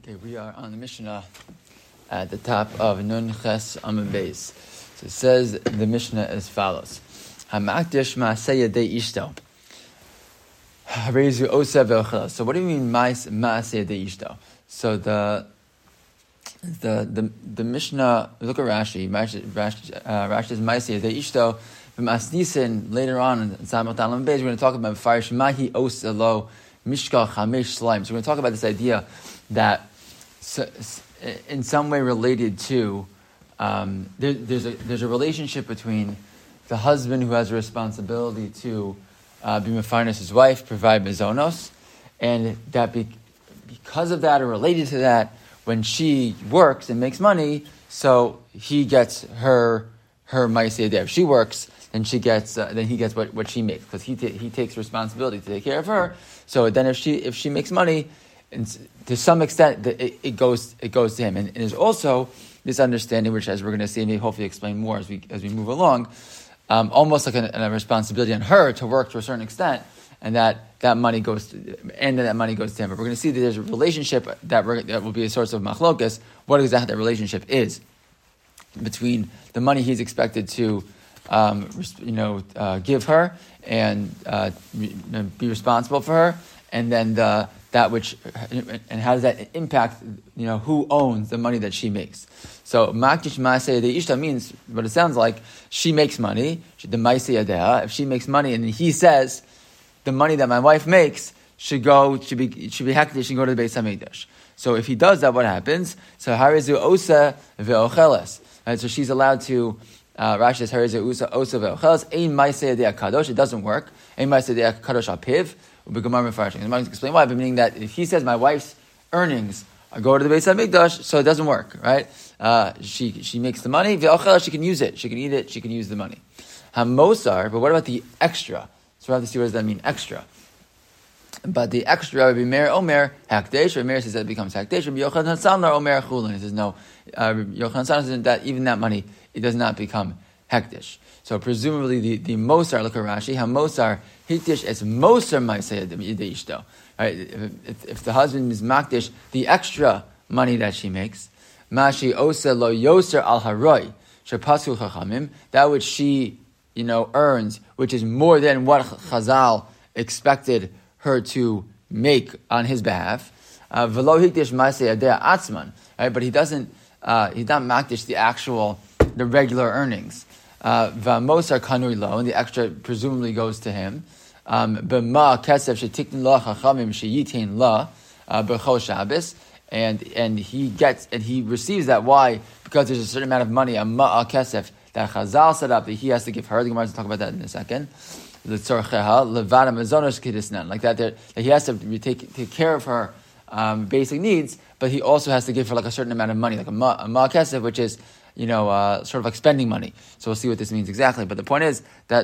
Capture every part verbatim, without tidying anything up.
Okay, we are on the Mishnah at the top of Nun Ches Amud Beis. So it says the Mishnah as follows: Hamakdish Maaseh Yedei Ishto. Harezu Osa Ve'ochel. So what do you mean Maaseh Yedei Ishto? So the the the the Mishnah, look at Rashi. Rashi, Rashi, uh, Rashi is Maaseh Yedei Ishto. Asnisin later on in Samach Dalam Beis, we're going to talk about Farish Mahi Osa Lo Mishkal Chamesh Slime. So we're going to talk about this idea that in some way related to um, there, there's a there's a relationship between the husband who has a responsibility to uh, be mefarnes his wife, provide mazonos, and that be, because of that or related to that, when she works and makes money, so he gets her her ma'aseh yedeh. If she works, then she gets uh, then he gets what, what she makes because he ta- he takes responsibility to take care of her. So then if she if she makes money, and to some extent, it, it goes it goes to him. And, and there's also this understanding, which, as we're going to see, may hopefully explain more as we as we move along, um, almost like a, a responsibility on her to work to a certain extent, and that, that money goes to, and that money goes to him. But we're going to see that there's a relationship that we're, that will be a source of machlokas. What exactly that relationship is between the money he's expected to, um, you know, uh, give her and uh, be responsible for her, and then the that which, and how does that impact, you know, who owns the money that she makes? So, Makdish Maaseh Yedei Ishta means, what it sounds like, she makes money, the Maaseh Yedeh, if she makes money, and he says, the money that my wife makes should go, should be, should be hekdesh, should go to the Beis HaMikdash. So, if he does that, what happens? So, Harizu Osa Ve'ocheles. Right, so she's allowed to, uh, Rashi says, Harizu Osa Ve'ocheles, Ein Maaseh Yedeh Kadosh, it doesn't work. Ein Maaseh Yedeh Kadosh Apiv. The Gemara explain why, but meaning that if he says my wife's earnings go to the Beis HaMikdash, so it doesn't work, right? Uh, she she makes the money, she can use it, she can eat it, she can use the money. Hamosar, but what about the extra? So we have to see what does that mean, extra. But the extra would be Meir Omer Hakdesh, or Meir says that it becomes Hakdesh, or Yochanan Sanlar Omer Chulin. He says no, uh, Yochanan Sanlar says that even that money, it does not become Hekdesh. So presumably the, the Mosar, look at Rashi, HaMosar Hikdish es Mosar Maaseh Yedei Ishto. Right? If, if the husband is Makdish, the extra money that she makes, Mashi Osa Lo Yoser Al Haroi, Shepasul Chachamim, that which she, you know, earns, which is more than what Chazal expected her to make on his behalf. V'lo Hikdish Maaseh Yedei Atzman. Right? But he doesn't, uh, he's not Makdish the actual, the regular earnings. V'mosar kanui lo, and the extra presumably goes to him. B'ma kesef shetiknin lo chachamim sheyitain la b'chol Shabbos, and and he gets and he receives that. Why? Because there's a certain amount of money, a ma'a kesef, that Chazal set up that he has to give her. The Gemara is going to talk about that in a second. The tzorcheha levada mazonos kidisnan, like that, that he has to take take care of her um, basic needs, but he also has to give her like a certain amount of money, like a ma'a ma kesef, which is, you know, uh, sort of like spending money. So we'll see what this means exactly. But the point is that,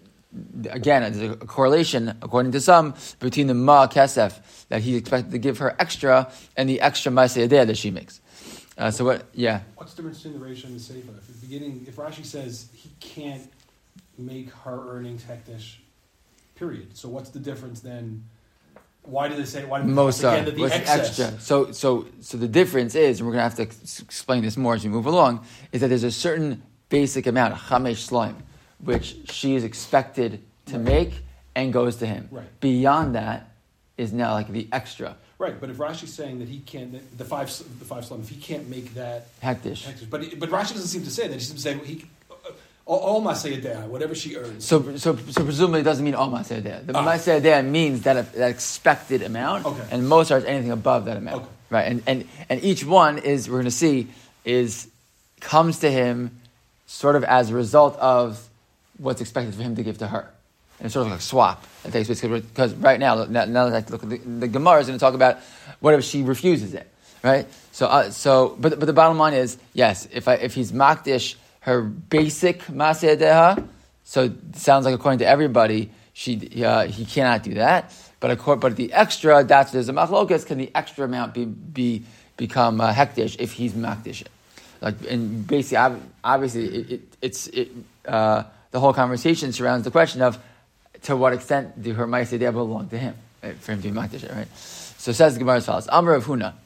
again, there's a correlation, according to some, between the ma kesef that he expected to give her extra and the extra maaseh yedeh that she makes. Uh, so what? Yeah. What's the difference between the Reish and the Seifa? If at the beginning, if Rashi says he can't make her earnings hekdesh, period. So what's the difference then? Why do they say why? Mosar, the what's extra? So, so, so the difference is, and we're going to have to explain this more as we move along, is that there's a certain basic amount, chamesh slime, which she is expected to right. make and goes to him. Right. Beyond that is now like the extra. Right, but if Rashi's saying that he can't, the five, the five slime, if he can't make that hekdesh, hekdesh but but Rashi doesn't seem to say that. He seems to say he. All maaseh yedeh, whatever she earns. So, so, so presumably it doesn't mean all maaseh yedeh. The ah. maaseh yedeh means that that expected amount, okay. and Mosar is anything above that amount, okay. right? And and and each one is we're going to see is comes to him sort of as a result of what's expected for him to give to her, and it's sort of like a swap that takes place because right now, now, now that I look at the, the Gemara is going to talk about what if she refuses it, right? So, uh, so, but but the bottom line is yes, if I if he's makdish her basic maaseh yedeh, so it sounds like according to everybody, she uh, he cannot do that. But according, but the extra, that's there's a machlokas. Can the extra amount be be become uh, hekdesh if he's makdish it? Like, and basically, obviously, it, it, it's it, uh, the whole conversation surrounds the question of to what extent do her maaseh yedeh belong to him, right, for him to be makdish it, right? So it says the Gemara as follows: Amar Rav Huna,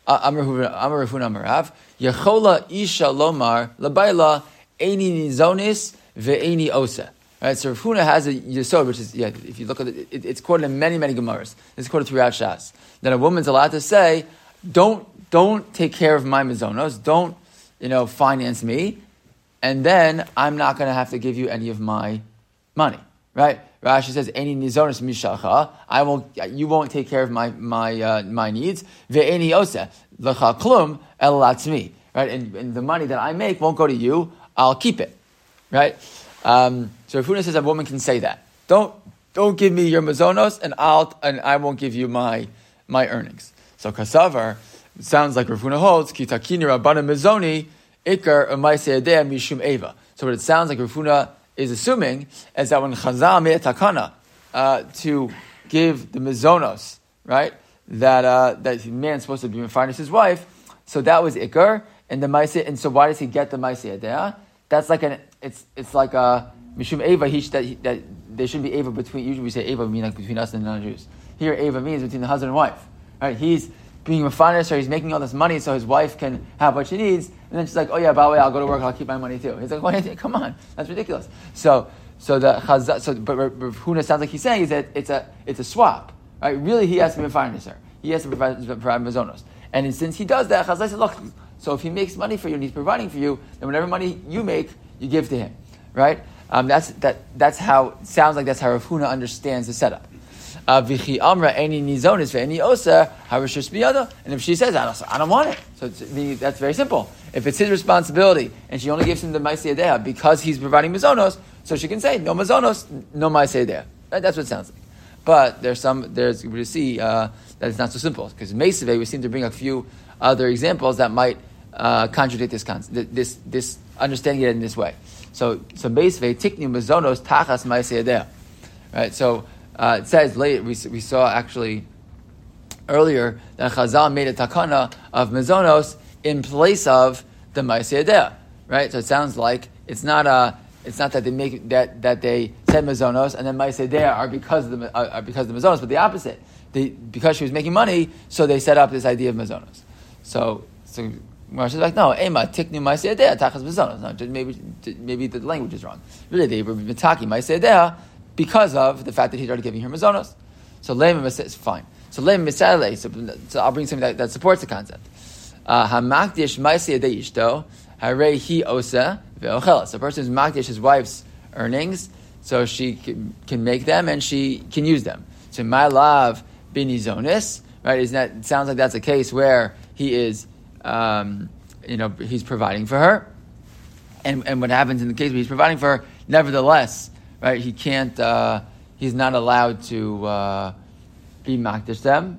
Amar Rafuna Amarav, Yechola Isha Lomar Labaila Eini Nizonis Ve'eini Osa. Right, so Rav Huna has a yesod, which is, yeah, if you look at it, it, it's quoted in many, many Gemaras. It's quoted throughout Shas. That a woman's allowed to say, don't, don't take care of my mizonos, don't, you know, finance me, and then I'm not going to have to give you any of my money. Right? Rashi says, "Any nizonos mishacha." I won't. You won't take care of my my uh, my needs. Ve'eni osa lecha klum el latzmi. Right? And, and the money that I make won't go to you. I'll keep it. Right? Um, so Rav Huna says a woman can say that. Don't don't give me your mazonos, and I'll and I won't give you my my earnings. So kasavar, it sounds like Rav Huna holds kitakini rabbana mizoni ikar umayseideh mishum eva. So what it sounds like Rav Huna is assuming is that when Chazal made a takana uh, to give the mizonos, right, that uh, that the man's supposed to be finance his wife, so that was ikar, and the ma'aseh, and so why does he get the ma'aseh yedea? That's like an it's it's like a mishum eva. He that he, that there shouldn't be eva between. Usually we say eva mean like between us and non-Jews. Here eva means between the husband and wife. Right? He's being a finance, or he's making all this money so his wife can have what she needs. And then she's like, oh yeah, by the way, I'll go to work, I'll keep my money too. He's like, well, come on, that's ridiculous. So, so the chazal, so but Rav Huna sounds like he's saying is that it's a it's a swap, right? Really, he has to be a financer. He has to provide, provide mazonos. And since he does that, Chazal said, look, so if he makes money for you and he's providing for you, then whatever money you make, you give to him, right? Um, that's that. That's how sounds like that's how Rav Huna understands the setup. Vichi amra any nizonis for any osa harishus biyada, and if she says I don't, I don't want it, so it's, that's very simple. If it's his responsibility and she only gives him the ma'aseh yedea because he's providing mazonos, so she can say no mazonos, no ma'aseh yedea. Right? That's what it sounds like. But there's some there's we see uh, that it's not so simple because in Meisaveh we seem to bring a few other examples that might uh, contradict this concept, this this understanding it in this way. So so Meisaveh tikni mazonos tachas ma'aseh yedea. Right. So. Uh, it says later, we, we saw actually earlier that Chazal made a takana of mezonos in place of the ma'aseh yedea, right? So it sounds like it's not a, it's not that they make that that they said mezonos and then ma'aseh yedea are because of the are because of the mezonos, but the opposite. They, because she was making money, so they set up this idea of mezonos. So so Marsha's like, no, ema tiknu ma'aseh yedea tachas mezonos. No, just maybe maybe the language is wrong. Really, they were mitaki ma'aseh yedea because of the fact that he's already giving her mazonos. So Lema is fine. So Lema Misale, so, so I'll bring something that, that supports the concept. Hamakdish ma'aseh yedei ishto, harei hi osa ve'ochela. So a person who's makdish his wife's earnings, so she can, can make them and she can use them. So my love binizonis, right? Isn't that, it sounds like that's a case where he is, um, you know, he's providing for her. And, and what happens in the case where he's providing for her, nevertheless, right, he can't, uh, he's not allowed to uh, be makdish them.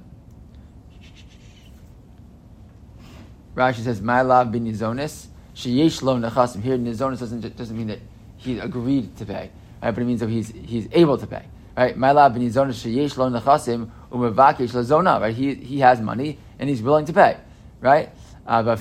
Rashi says, my love bin nizonis, sheyesh lo nechasim. Here, nizonis doesn't, doesn't mean that he agreed to pay, right, but it means that he's he's able to pay. Right, my love bin nizonis, sheyesh lo nechasim, umevakesh lo zona. Right, he he has money and he's willing to pay. Right, but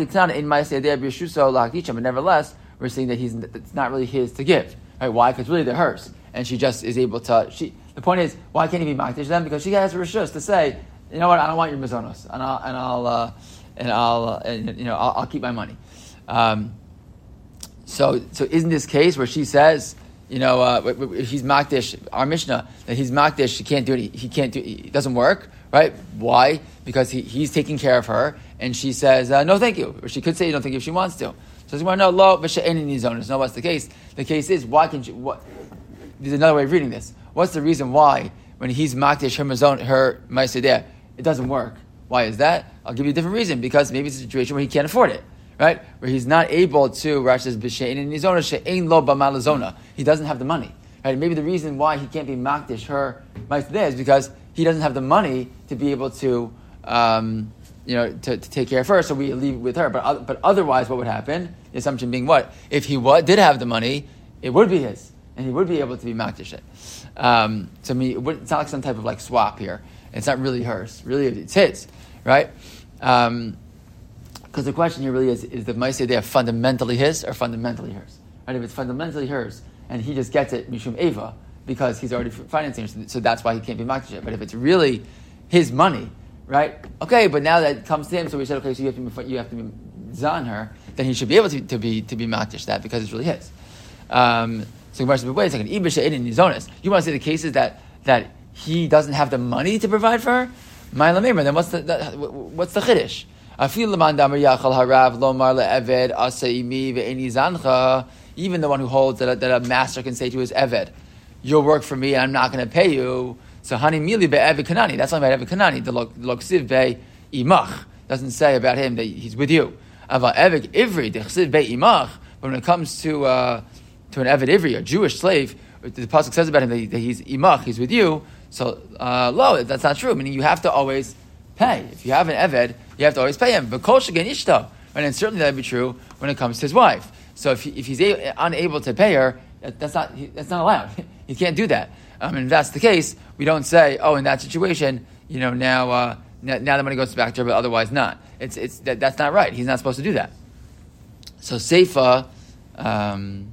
nevertheless, we're saying that he's it's not really his to give. Right, why? Because really they're hers, and she just is able to. She. The point is, why can't he be makdish them? Because she has rishus to say, you know what, I don't want your mizonos, and I'll and I'll uh, and I'll uh, and, you know I'll, I'll keep my money. Um, so so isn't this case where she says, you know, uh, if he's makdish, our Mishnah that he's makdish, he can't do it. He can't do it. It doesn't work, right? Why? Because he, he's taking care of her, and she says, uh, no, thank you. Or she could say, no, thank you if she wants to. So she want to know, lo, v'she'eni nizonos. No, what's the case? The case is, why can she, what, there's another way of reading this. What's the reason why, when he's makdish her mazon, her ma'aseh yedea, it doesn't work? Why is that? I'll give you a different reason, because maybe it's a situation where he can't afford it, right? Where he's not able to, Rashi says, b'she'eni nizonos, she'ein lo b'malazona. He doesn't have the money, right? Maybe the reason why he can't be makdish her ma'aseh yedea is because he doesn't have the money to be able to, um, you know, to, to take care of her, so we leave it with her. But but otherwise, what would happen? The assumption being what? If he wa- did have the money, it would be his, and he would be able to be makdish it. Um, so I mean, it would, it's not like some type of like swap here. It's not really hers. Really, it's his, right? Because um, the question here really is: is the ma'aseh yedea fundamentally his or fundamentally hers? Right? If it's fundamentally hers, and he just gets it mishum eva because he's already financing her, so that's why he can't be makdish it. But if it's really his money, right? Okay, but now that comes to him, so we said, okay, so you have to be, you have to be zan her, then he should be able to, to be to be makdish that because it's really his. Um, so wait a second, you want to say the cases that that he doesn't have the money to provide for her? Then what's the, the what's the chiddush? Even the one who holds that a, that a master can say to his eved, "You'll work for me, and I'm not going to pay you." So hani mili be'eved kanani. That's only about eved kanani. The loksiv be imach doesn't say about him that he's with you. Ava eved ivri dechsiv be imach. But when it comes to uh, to an eved ivri, a Jewish slave, the pasuk says about him that, that he's imach, he's with you. So uh, lo, that's not true. Meaning you have to always pay. If you have an eved, you have to always pay him. But kol shegen ishto, and certainly that would be true when it comes to his wife. So if he, if he's a, unable to pay her, that, that's not he, that's not allowed. He can't do that. Um, and if that's the case, we don't say, oh, in that situation, you know, now uh, now, now the money goes back to her, but otherwise not. It's it's that, that's not right. He's not supposed to do that. So seifa, um,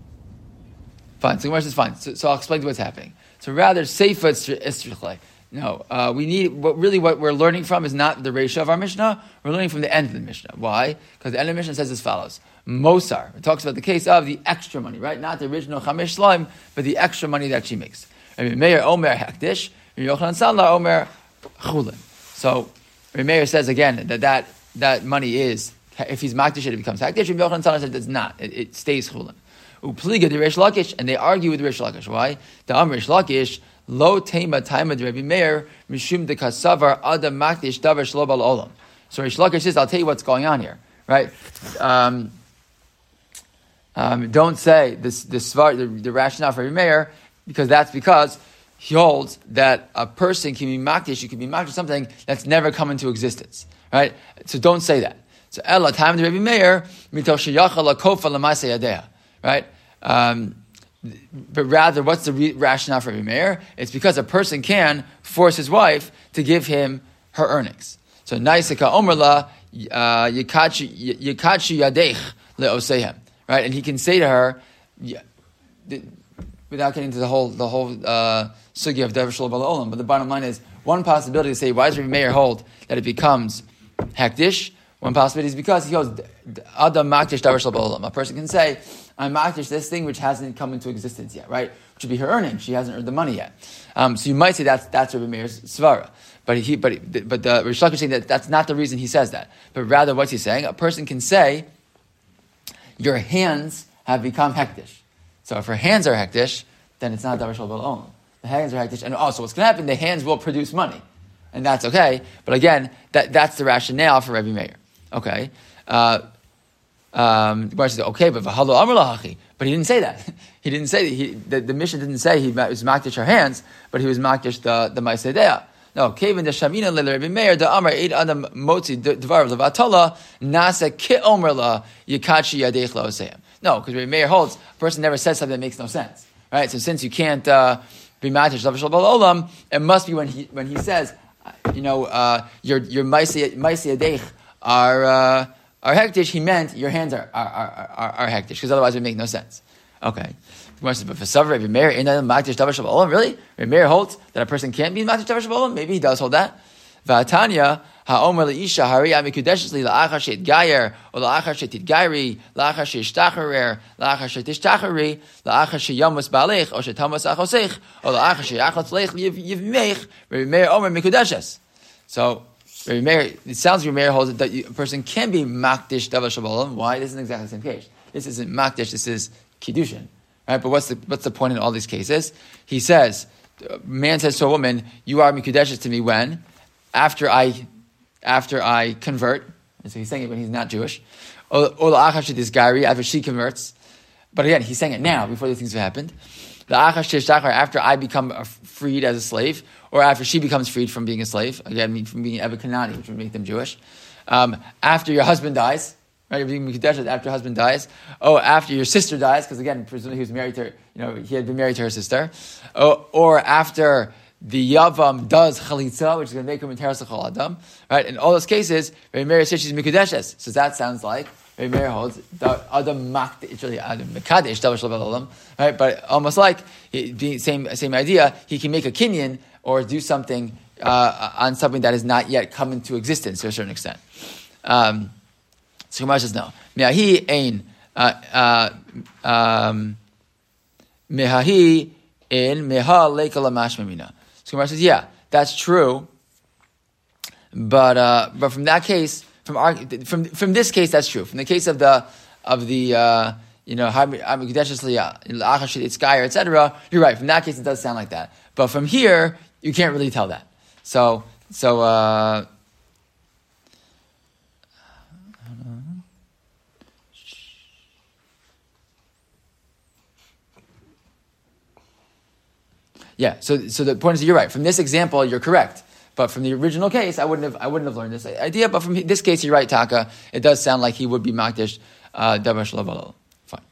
fine. So Gemara says fine. So, so I'll explain to you what's happening. So rather seifa istrichle. No, uh, we need what really what we're learning from is not the ratio of our Mishnah. We're learning from the end of the Mishnah. Why? Because the end of the Mishnah says as follows: Mosar. It talks about the case of the extra money, right? Not the original Chamesh Shleim, but the extra money that she makes. Meir Omer Hakdish, Yochanan Sandlar Omer Chulin. So Meir says again that, that that money is, if he's Makdish, it becomes Hakdish. Yochanan Sandlar says it's not. It, it stays Chulin. Upliga the Rish Lakish, and they argue with Rish Lakish. Why? The Am Rish Lakish. Lo tema taima de Rabbi Meir mishum de kasavar adam makdish davar shlo bal olam. So Rish Lakish says, I'll tell you what's going on here, right? Um, um, don't say this this the, the rationale for Rabbi Meir, because that's because he holds that a person can be makdish, you can be makdish something that's never come into existence, right? So don't say that. So ella taima de Rabbi Meir mitoch sheyachal lakofa l'maaseh yadeha, right? Um, But rather, what's the re- rationale for Rabbi Meir? It's because a person can force his wife to give him her earnings. So, Naisika Omerla Yikachi Yadech Leosehem, right? And he can say to her, yeah, the, without getting into the whole the whole uh, sugya of Devar Shalom Olam, but the bottom line is one possibility to say why does Rabbi Meir hold that it becomes hektish? One possibility is because he goes Adam Makdish Devar Shalom Olam. A person can say, I'm makdish this thing which hasn't come into existence yet, right? Which would be her earning. She hasn't earned the money yet. Um, so you might say that's that's Rabbi Meir's svara, but he but but the Rish Lakish is saying that that's not the reason he says that, but rather what's he saying? A person can say, your hands have become hektish. So if her hands are hektish, then it's not davar shel bal olam. The hands are hektish, and also what's going to happen? The hands will produce money, and that's okay. But again, that that's the rationale for Rabbi Meir. Okay. Uh, Um, the Gemara says, okay, but v'halo amar lahachi. But he didn't say that. He didn't say that. He, the, the mission didn't say he was makdish her hands, but he was makdish the the ma'asedea. No, kevin the shamina le Rabbi Meir the amar eid adam motzi dvar levatola nasa ki omer la yikachi yadech laoseim. No, because Rabbi Meir holds a person never says something that makes no sense, right? So since you can't uh, be makdish davar shel bal olam, it must be when he when he says, you know, uh, your your ma'aseh yadech are. Uh, Are hektish, he meant your hands are are are, are, are hektish, because otherwise it would make no sense. Okay. But for Savar, Rabbi Meir, in the makdish davar shel bal olam, really? Rabbi Meir holds that a person can't be makdish davar shel bal olam? Maybe he does hold that. V'atanya, ha'omer le'isha, hari amikudeshes li la'achar she'it gayer, or la'achar she'it gairi, la'achar she'ishtacharer, la'achar she'tishtachari, la'achar she'yamus ba'alech, or she'tamus achosech, or la'achar she'yachot lech yivmeich, Rabbi Meir omer mikudeshes. So, Rabbi Meir, it sounds Rabbi Meir holds that you, a person can be makdish davar shel bal olam. Why? This isn't exactly the same case. This isn't makdish. This is kiddushin, right? But what's the what's the point in all these cases? He says, a man says to a woman, "You are mikudeshes to me when after I after I convert." And so he's saying it when he's not Jewish. Or gari after she converts. But again, he's saying it now before these things have happened. After I become freed as a slave, or after she becomes freed from being a slave, again, from being Eved Kanani, which would make them Jewish. Um, after your husband dies, right? You're being Mikudeshes after your husband dies. Oh, after your sister dies, because again, presumably he was married to her, you know, he had been married to her sister. Oh, or after the Yavam does Chalitza, which is going to make him Interas Chol Adam, right? In all those cases, Rabbi Meir says she's Mikudeshes. So that sounds like Rabbi Meir holds the Adam Makd, it's really Adam Mekadesh, Davar Shel Bal Olam, right? But almost like, he, the same same idea, he can make a kinyan or do something uh, on something that has not yet come into existence to a certain extent. Um, so Gemara says no. Mehahi ein mehahi in meha leika lamash mamina. So Gemara says, yeah, that's true, but uh, but from that case, from our, from from this case, that's true. From the case of the of the uh, you know, et cetera. You're right. From that case, it does sound like that. But from here, you can't really tell that. So, so, uh, yeah. So, so the point is, you're right. From this example, you're correct. But from the original case, I wouldn't have, I wouldn't have learned this idea. But from this case, you're right, Taka. It does sound like he would be makdish davar shelo. Fine.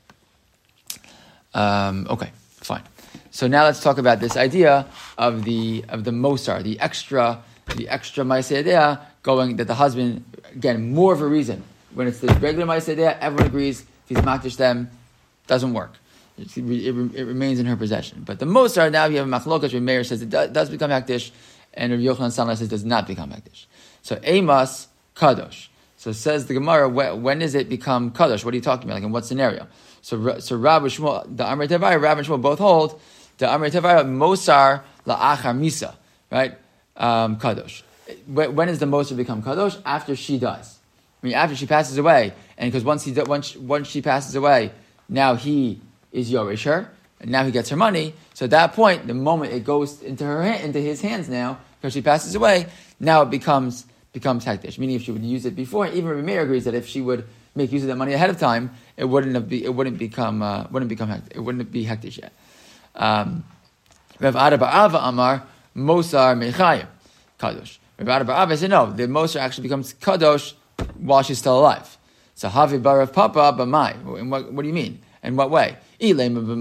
Um, okay, fine. So now let's talk about this idea of the of the mosar, the extra, the extra ma'aseh yedea going that the husband, again, more of a reason. When it's the regular ma'aseh yedea, everyone agrees. If he's makdish them, doesn't work. It, it, it remains in her possession. But the mosar, now you have a machlokas where Meir says it does, does become hektish, and Rav Yochanan Sanla says it does not become hektish. So Amos kadosh. So says the Gemara, when does it become kadosh? What are you talking about? Like in what scenario? So so Rav and Shmuel, the Amrei Tevaya, Rav and Shmuel both hold the Amrei Tevaya mosar la'achar misa, right? Um, kadosh. When does the mosar become kadosh? After she dies. I mean, after she passes away, and because once he once once she passes away, now he is yoresh her, and now he gets her money. So at that point, the moment it goes into her into his hands now, because she passes away, now it becomes becomes hektish. Meaning, if she would use it before, even Rabbi Meir agrees that if she would make use of that money ahead of time, it wouldn't have be, it wouldn't become uh, wouldn't become hektish, it wouldn't be hektish yet. Um, Rav Ada bar Ava Amar Mosar Mechayim Kadosh. Rav Ada bar Ava said no, the Mosar actually becomes kadosh while she's still alive. So Havi bar Rav Papa B'mai. In what what do you mean? In what way? So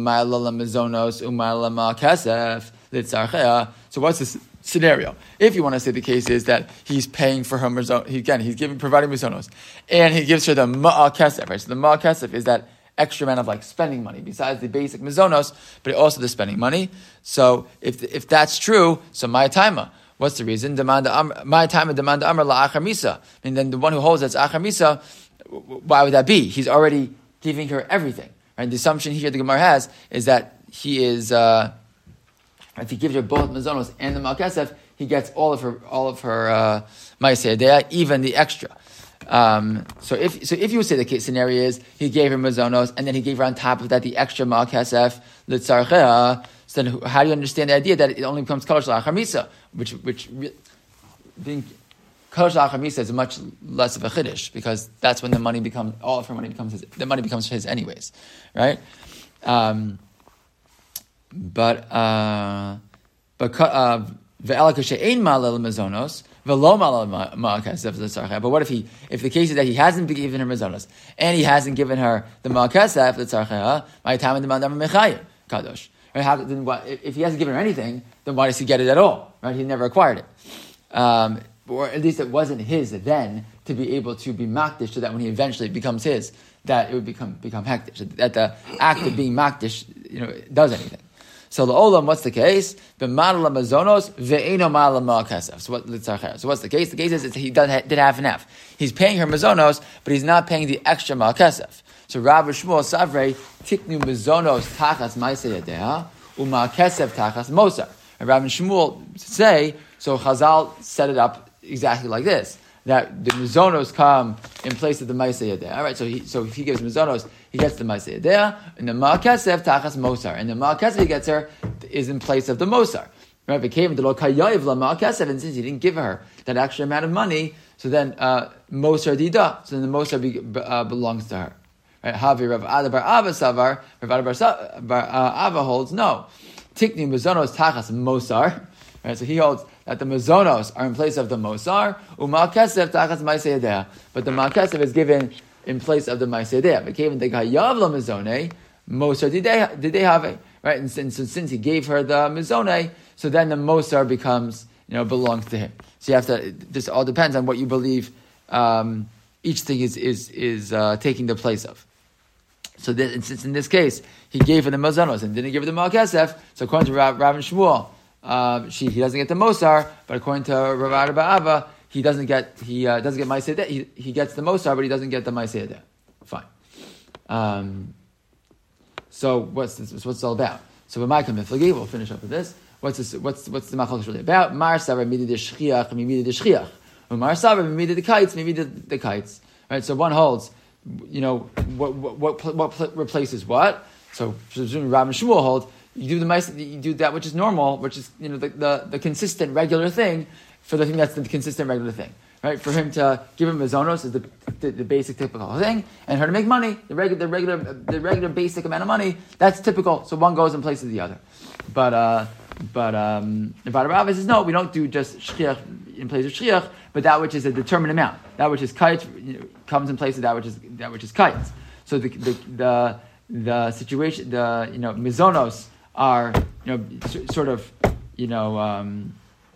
what's this scenario? If you want to say the case is that he's paying for her mizon, he, again, he's giving, providing mizonos, and he gives her the ma'a kesef, right? So the ma'a kesef is that extra amount of like spending money besides the basic mizonos, but also the spending money. So if if that's true, so my timer, what's the reason? My timer demand amar la'achar misa. And then the one who holds that's achar misa, why would that be? He's already giving her everything. Right? The assumption here the Gemara has is that he is, uh, if he gives her both mazonos and the malkesef, he gets all of her, all of her uh, ma'aseh yedea, even the extra. Um, so if so, if you would say the case scenario is he gave her mazonos and then he gave her on top of that the extra malkesef litzarchea, so then how do you understand the idea that it only becomes kadosh la'achar misa, which which being kadosh la'achar misa is much less of a chiddush because that's when the money becomes all of her money becomes his, the money becomes his anyways, right? Um, but uh, but ve'ela kashe'ein ma'alel mazonos ve'lo ma'alel ma'akesef litzarchea. But what if he if the case is that he hasn't given her mazonos and he hasn't given her the ma'akesef litzarchea, my time and demand amar mechayim kadosh. Right? How, then what, if he hasn't given her anything, then why does he get it at all? Right? He never acquired it. Um, or at least it wasn't his then to be able to be makdish, so that when he eventually becomes his, that it would become become hektish. That the act of being makdish, you know, does anything. So the olam, what's the case? B'madala mazonos ve'eno madala ma'akesef. So what? So what's the case? The case is he did, did half and half. He's paying her mazonos, but he's not paying the extra ma'akesef. So Rav Shmuel Savrei tiknu mazonos tachas ma'aseh yedea u'ma'akesef tachas mosar. And Rav and Shmuel say, so Chazal set it up exactly like this, that the mizonos come in place of the ma'aseh yedea. All right, so he, so if he gives mizonos, he gets the ma'aseh yedea, and the ma'akesef tachas mosar, and the ma'akesef he gets her is in place of the mosar. Right, it came to lo kayayiv la ma'akesef, and since he didn't give her that extra amount of money, so then uh, mosar dida, so then the mosar be, uh, belongs to her. Right, Havi Rav Ada bar Ava savar, Rav Ada bar, bar uh, Ava holds no. Tikni mizonos tachas mosar. Right, so he holds that the mazonos are in place of the mosar, u'ma'akesef tachas ma'aseh yedea, but the ma'akesef is given in place of the ma'aseh yedea. But given the gayav la mizone, mosar did they have it? Right, and since, since he gave her the mizone, so then the mosar becomes, you know, belongs to him. So you have to. This all depends on what you believe. Um, each thing is is is uh, taking the place of. So this, since in this case he gave her the mazonos and didn't give her the ma'akesef, so according to Rav, Rav and Shmuel. Uh, uh, she he doesn't get the Mosar, but according to Rav Ba'ava, he doesn't get he uh, doesn't get Maaseh Yedeh. He he gets the Mosar, but he doesn't get the Maaseh Yedeh. Fine. Um, so what's this? What's this all about? So with my Miflagi, we'll finish up with this. What's this? What's what's the machlokes really about? Mar Savar Midi de Shchiach, Midi de Shchiach. Mar Savar Midi de Kites, Midi de Kites. Right. So one holds, you know, what what what, what replaces what. So presumably Rav and Shmuel hold. You do the mice, you do that which is normal, which is you know the, the, the consistent regular thing for the thing that's the consistent regular thing, right? For him to give him mizonos is the, the, the basic typical thing, and her to make money, the regular the regular the regular basic amount of money, that's typical. So one goes in place of the other. But uh, but um, the Rav says no, we don't do just shchiach in place of shchiach, but that which is a determined amount, that which is kite you know, comes in place of that which is that which is kites. So the the the, the situation the you know mizonos are, you know, sort of, you know, um,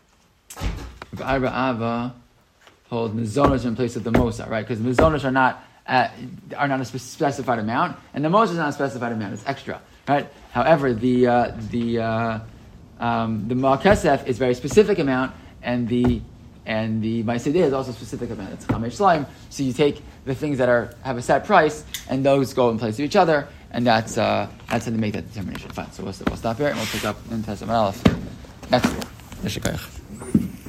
Ava hold mizonos in place of the mosa, right? Because mizonos are not at, are not a specified amount, and the mosa is not a specified amount; it's extra, right? However, the uh, the uh, um, the ma'akesef is very specific amount, and the and the Maaseh Yedeh is also a specific amount. It's chamesh slime. So you take the things that are have a set price, and those go in place of each other. And that's uh, that's how they make that determination. Fine. So we'll, we'll stop here and we'll pick up in Tesam Aleph next week.